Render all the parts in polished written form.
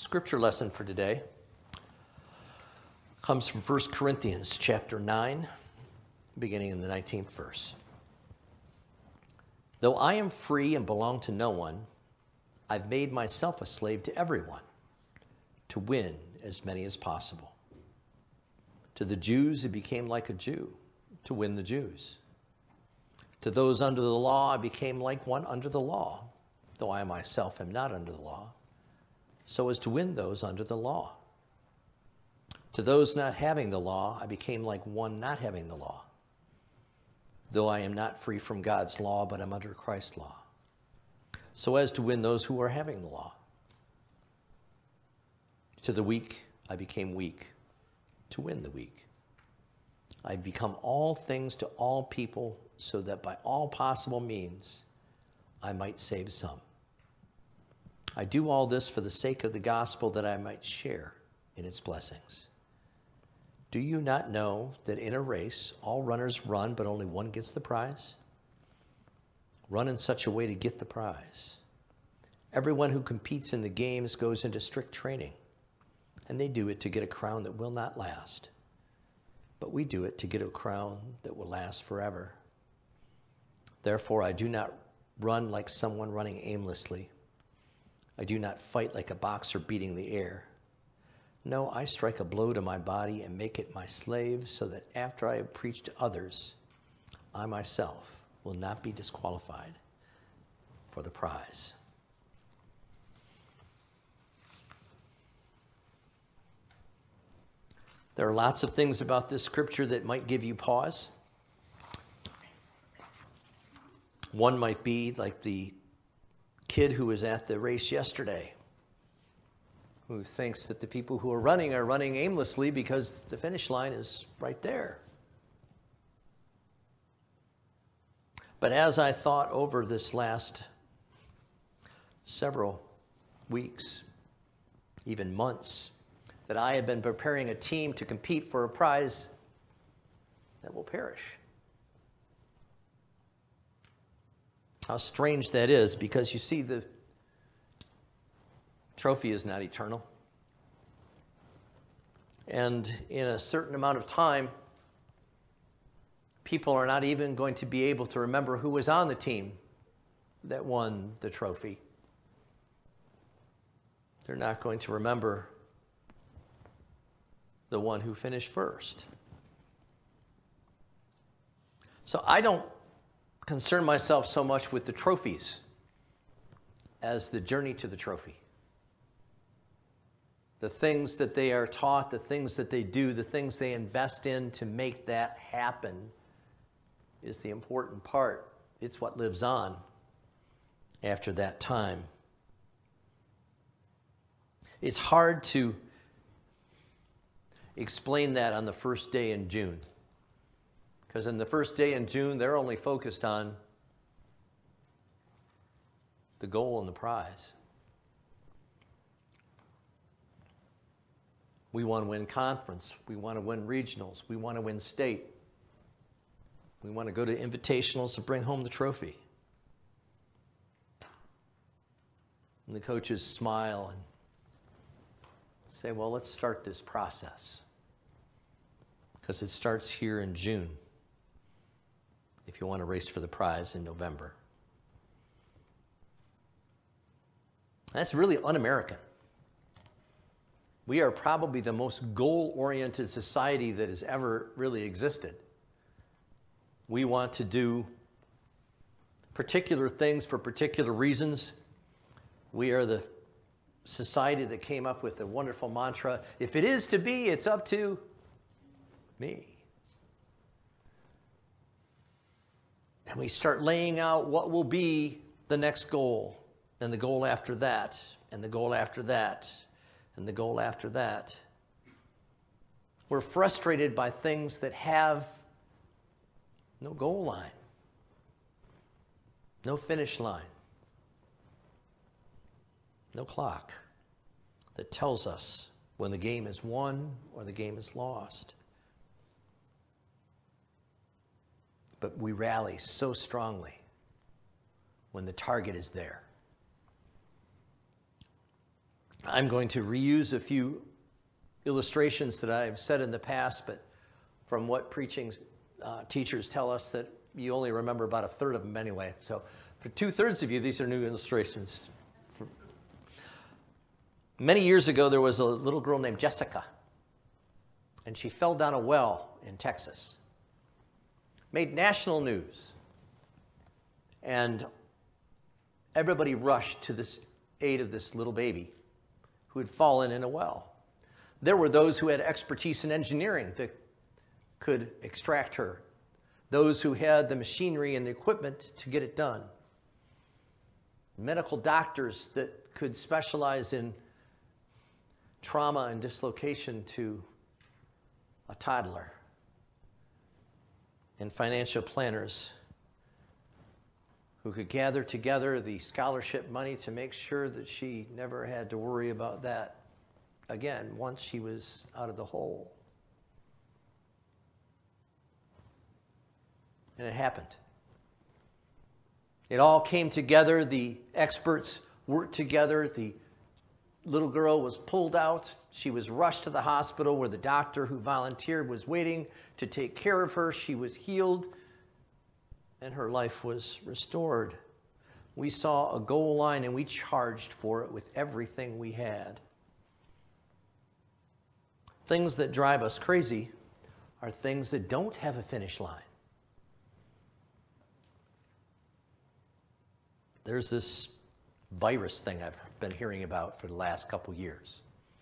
Scripture lesson for today comes from 1 Corinthians chapter 9, beginning in the 19th verse. Though I am free and belong to no one, I've made myself a slave to everyone to win as many as possible. To the Jews, it became like a Jew to win the Jews. To those under the law, I became like one under the law, though I myself am not under the law, so as to win those under the law. To those not having the law, I became like one not having the law, though I am not free from God's law, but am under Christ's law, so as to win those who are having the law. To the weak, I became weak to win the weak. I become all things to all people, so that by all possible means I might save some. I do all this for the sake of the gospel, that I might share in its blessings. Do you not know that in a race all runners run, but only one gets the prize? Run in such a way to get the prize. Everyone who competes in the games goes into strict training, and they do it to get a crown that will not last. But we do it to get a crown that will last forever. Therefore, I do not run like someone running aimlessly. I do not fight like a boxer beating the air. No, I strike a blow to my body and make it my slave, so that after I have preached to others, I myself will not be disqualified for the prize. There are lots of things about this scripture that might give you pause. One might be like the kid who was at the race yesterday, who thinks that the people who are running aimlessly because the finish line is right there. But as I thought over this last several weeks, even months, that I have been preparing a team to compete for a prize that will perish. How strange that is, because you see, the trophy is not eternal. And in a certain amount of time, people are not even going to be able to remember who was on the team that won the trophy. They're not going to remember the one who finished first. So I don't concern myself so much with the trophies as the journey to the trophy. The things that they are taught, the things that they do, the things they invest in to make that happen is the important part. It's what lives on after that time. It's hard to explain that on the first day in June. Because in the first day in June, they're only focused on the goal and the prize. We want to win conference. We want to win regionals. We want to win state. We want to go to invitationals to bring home the trophy. And the coaches smile and say, well, let's start this process. Because it starts here in June, if you want to race for the prize in November. That's really un-American. We are probably the most goal-oriented society that has ever really existed. We want to do particular things for particular reasons. We are the society that came up with the wonderful mantra, if it is to be, it's up to me. And we start laying out what will be the next goal, and the goal after that, and the goal after that, and the goal after that. We're frustrated by things that have no goal line, no finish line, no clock that tells us when the game is won or the game is lost. But we rally so strongly when the target is there. I'm going to reuse a few illustrations that I've said in the past, but from what preaching teachers tell us that you only remember about a third of them anyway. So for 2/3 of you, these are new illustrations. Many years ago, there was a little girl named Jessica, and she fell down a well in Texas. Made national news. And everybody rushed to the aid of this little baby who had fallen in a well. There were those who had expertise in engineering that could extract her, those who had the machinery and the equipment to get it done, medical doctors that could specialize in trauma and dislocation to a toddler, and financial planners who could gather together the scholarship money to make sure that she never had to worry about that again once she was out of the hole. And it happened. It all came together. The experts worked together. The little girl was pulled out. She was rushed to the hospital where the doctor who volunteered was waiting to take care of her. She was healed, and her life was restored. We saw a goal line, and we charged for it with everything we had. Things that drive us crazy are things that don't have a finish line. There's this virus thing I've been hearing about for the last couple years.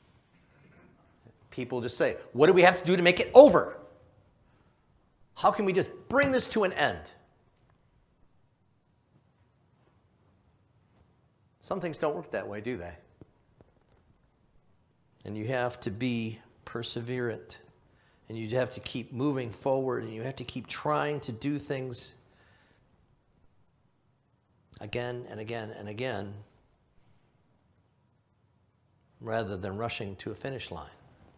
People just say, what do we have to do to make it over? How can we just bring this to an end? Some things don't work that way, do they? And you have to be perseverant. And you have to keep moving forward. And you have to keep trying to do things again and again and again, rather than rushing to a finish line.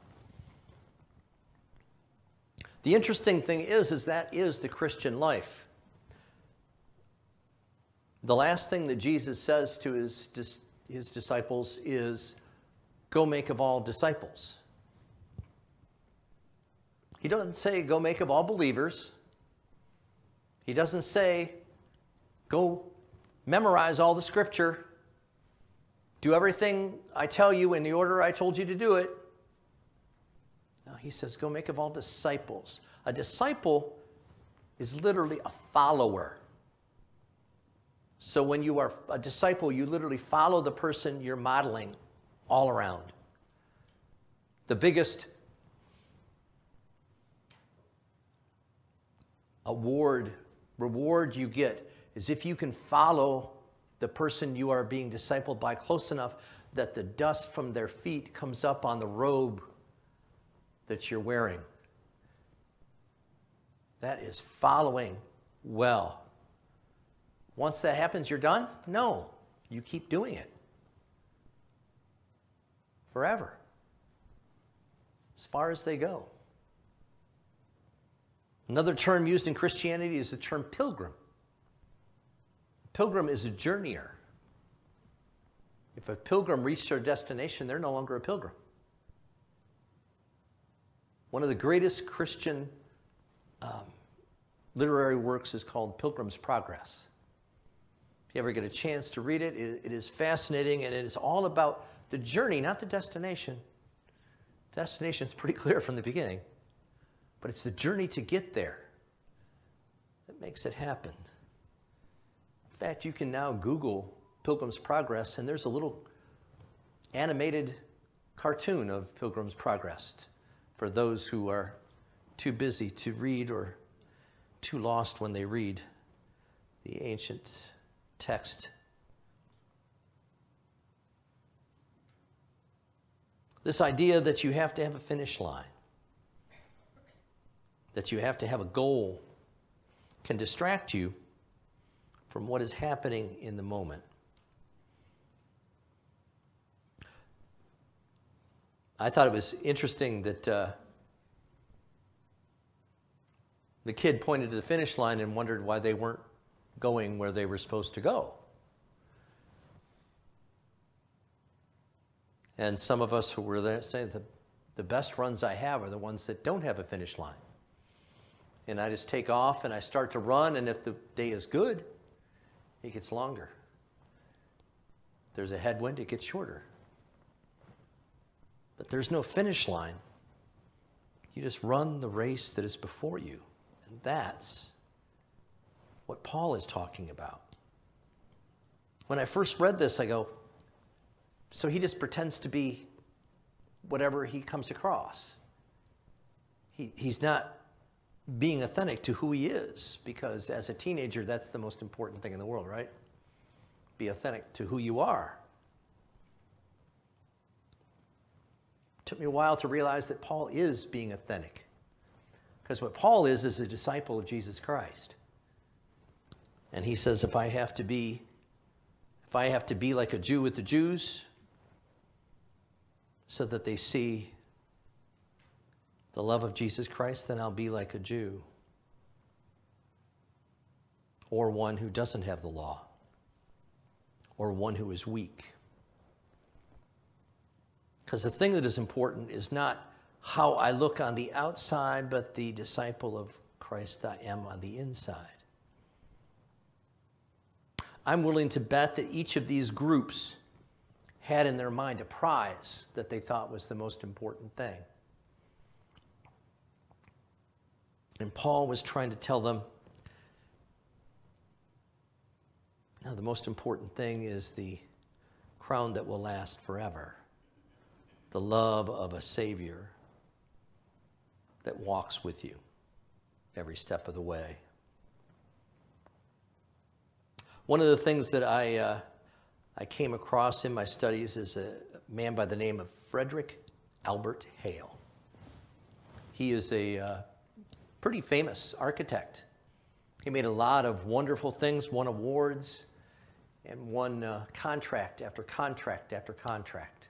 The interesting thing is that is the Christian life. The last thing that Jesus says to his disciples is, go make of all disciples. He doesn't say, go make of all believers. He doesn't say, go memorize all the scripture. Do everything I tell you in the order I told you to do it. No, he says, go make of all disciples. A disciple is literally a follower. So when you are a disciple, you literally follow the person you're modeling all around. The biggest reward you get is if you can follow the person you are being discipled by close enough that the dust from their feet comes up on the robe that you're wearing. That is following well. Once that happens, you're done? No. You keep doing it. Forever. As far as they go. Another term used in Christianity is the term pilgrim. Pilgrim is a journeyer. If a pilgrim reached their destination, they're no longer a pilgrim. One of the greatest Christian literary works is called Pilgrim's Progress. If you ever get a chance to read it, it is fascinating, and it is all about the journey, not the destination. Destination is pretty clear from the beginning, but it's the journey to get there that makes it happen. In fact, you can now Google Pilgrim's Progress, and there's a little animated cartoon of Pilgrim's Progress for those who are too busy to read or too lost when they read the ancient text. This idea that you have to have a finish line, that you have to have a goal, can distract you from what is happening in the moment. I thought it was interesting that the kid pointed to the finish line and wondered why they weren't going where they were supposed to go. And some of us who were there say the best runs I have are the ones that don't have a finish line. And I just take off and I start to run, and if the day is good, it gets longer. If there's a headwind, it gets shorter. But there's no finish line. You just run the race that is before you. And that's what Paul is talking about. When I first read this, I go, so he just pretends to be whatever he comes across. He's not being authentic to who he is, because as a teenager, that's the most important thing in the world, right? Be authentic to who you are. It took me a while to realize that Paul is being authentic, because what Paul is a disciple of Jesus Christ. And he says, if I have to be like a Jew with the Jews, so that they see the love of Jesus Christ, then I'll be like a Jew, or one who doesn't have the law, or one who is weak. Because the thing that is important is not how I look on the outside, but the disciple of Christ I am on the inside. I'm willing to bet that each of these groups had in their mind a prize that they thought was the most important thing. And Paul was trying to tell them, now the most important thing is the crown that will last forever, the love of a Savior that walks with you every step of the way. One of the things that I came across in my studies is a man by the name of Frederick Albert Hale. He is a pretty famous architect. He made a lot of wonderful things, won awards, and won contract after contract after contract.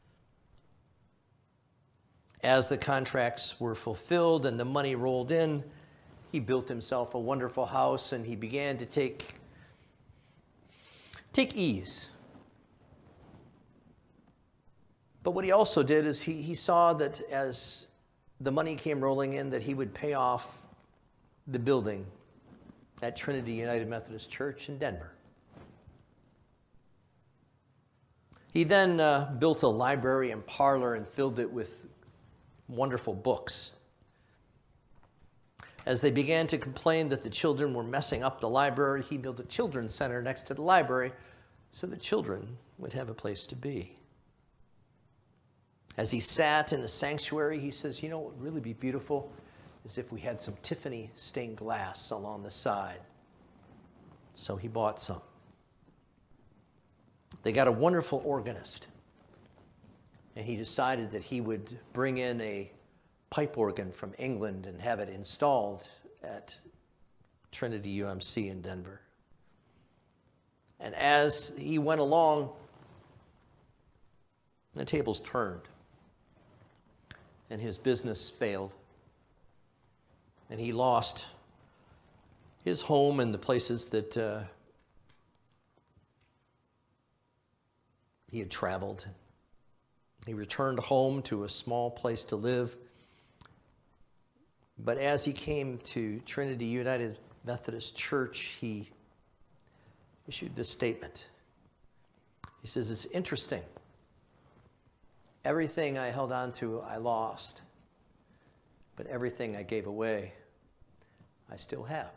As the contracts were fulfilled and the money rolled in, he built himself a wonderful house, and he began to take ease. But what he also did is he saw that as the money came rolling in, that he would pay off the building at Trinity United Methodist Church in Denver. He then built a library and parlor and filled it with wonderful books. As they began to complain that the children were messing up the library, he built a children's center next to the library so the children would have a place to be. As he sat in the sanctuary, he says, what would really be beautiful is if we had some Tiffany stained glass along the side. So he bought some. They got a wonderful organist, and he decided that he would bring in a pipe organ from England and have it installed at Trinity UMC in Denver. And as he went along, the tables turned, and his business failed, and he lost his home and the places that he had traveled. He returned home to a small place to live. But as he came to Trinity United Methodist Church, he issued this statement. He says, it's interesting. Everything I held on to, I lost. But everything I gave away, I still have.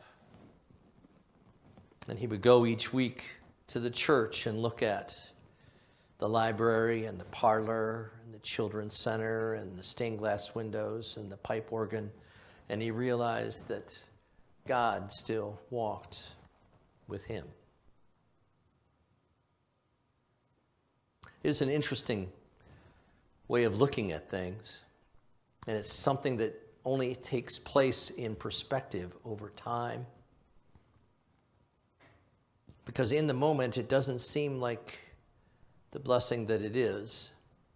And he would go each week to the church and look at the library and the parlor and the children's center and the stained glass windows and the pipe organ. And he realized that God still walked with him. It's an interesting way of looking at things. And it's something that only takes place in perspective over time. Because in the moment, it doesn't seem like the blessing that it is.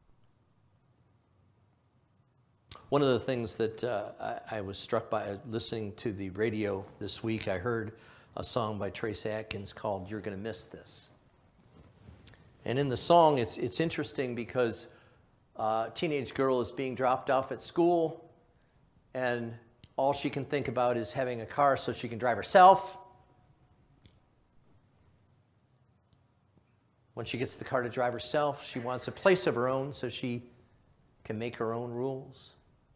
One of the things that I was struck by listening to the radio this week, I heard a song by Trace Atkins called "You're Gonna Miss This." And in the song, it's interesting because A teenage girl is being dropped off at school, and all she can think about is having a car so she can drive herself. When she gets the car to drive herself, she wants a place of her own so she can make her own rules.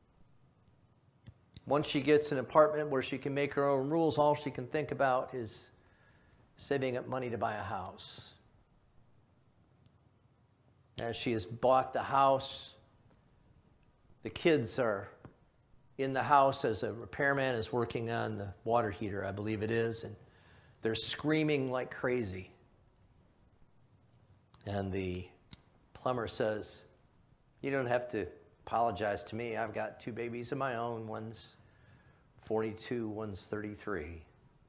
Once she gets an apartment where she can make her own rules, all she can think about is saving up money to buy a house. As she has bought the house, the kids are in the house as a repairman is working on the water heater, I believe it is, and they're screaming like crazy. And the plumber says, "You don't have to apologize to me. I've got 2 babies of my own. One's 42, one's 33.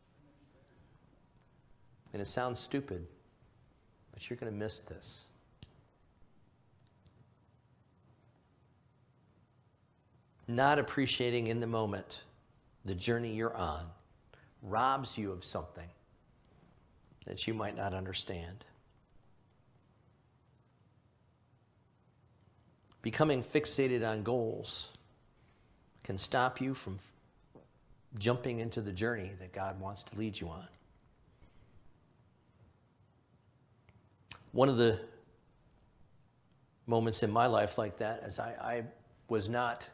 And it sounds stupid, but you're going to miss this. Not appreciating in the moment the journey you're on robs you of something that you might not understand. Becoming fixated on goals can stop you from jumping into the journey that God wants to lead you on. One of the moments in my life like that is I was not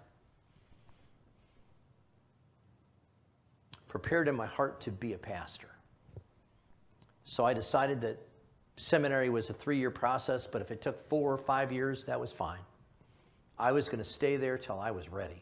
prepared in my heart to be a pastor. So I decided that seminary was a 3-year process, but if it took 4 or 5 years, that was fine. I was going to stay there till I was ready.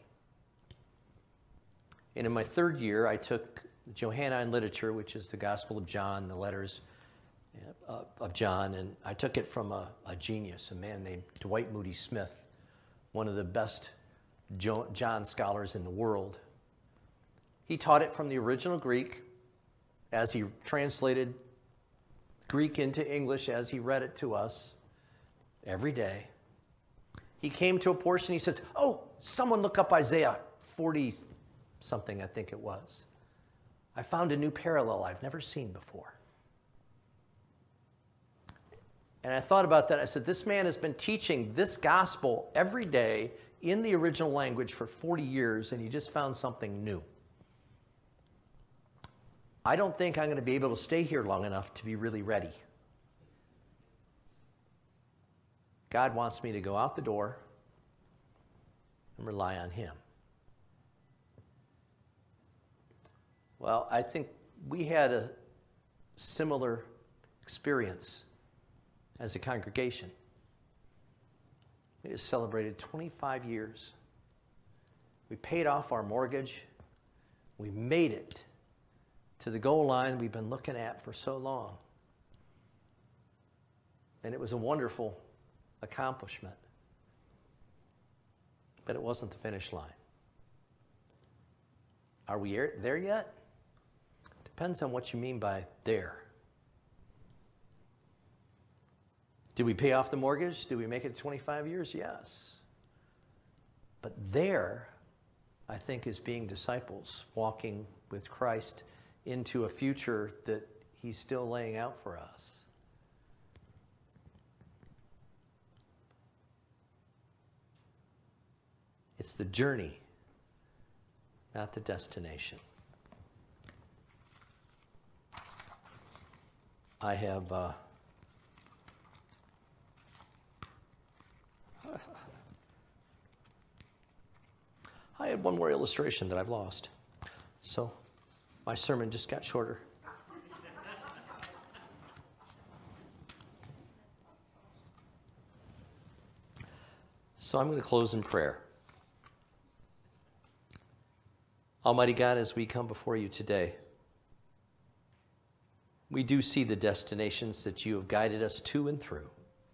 And in my 3rd year, I took Johannine literature, which is the Gospel of John, the letters of John, and I took it from a genius, a man named Dwight Moody Smith, one of the best John scholars in the world. He taught it from the original Greek as he translated Greek into English as he read it to us every day. He came to a portion, he says, "Oh, someone look up Isaiah 40-something, I think it was. I found a new parallel I've never seen before." And I thought about that. I said, this man has been teaching this gospel every day in the original language for 40 years, and he just found something new. I don't think I'm going to be able to stay here long enough to be really ready. God wants me to go out the door and rely on Him. Well, I think we had a similar experience as a congregation. We just celebrated 25 years. We paid off our mortgage. We made it to the goal line we've been looking at for so long. And it was a wonderful accomplishment. But it wasn't the finish line. Are we there yet? Depends on what you mean by there. Did we pay off the mortgage? Did we make it 25 years? Yes. But there, I think, is being disciples, walking with Christ into a future that He's still laying out for us. It's the journey, not the destination. I have I had one more illustration that I've lost. So my sermon just got shorter. So I'm going to close in prayer. Almighty God, as we come before you today, we do see the destinations that you have guided us to and through.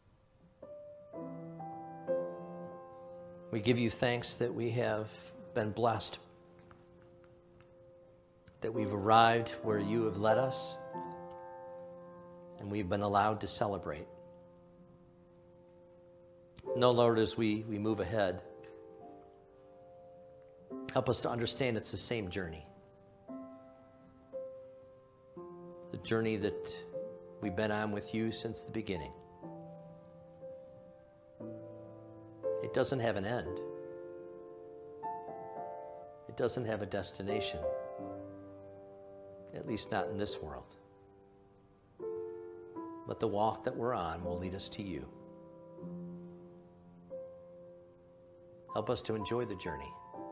We give you thanks that we have been blessed, that we've arrived where you have led us, and we've been allowed to celebrate. No, Lord, as we move ahead, help us to understand it's the same journey. The journey that we've been on with you since the beginning. It It doesn't have an end. It doesn't have a destination, at least not in this world. But the walk that we're on will lead us to you. Help us to enjoy the journey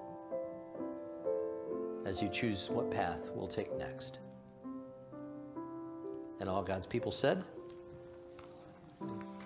as you choose what path we'll take next. And all God's people said,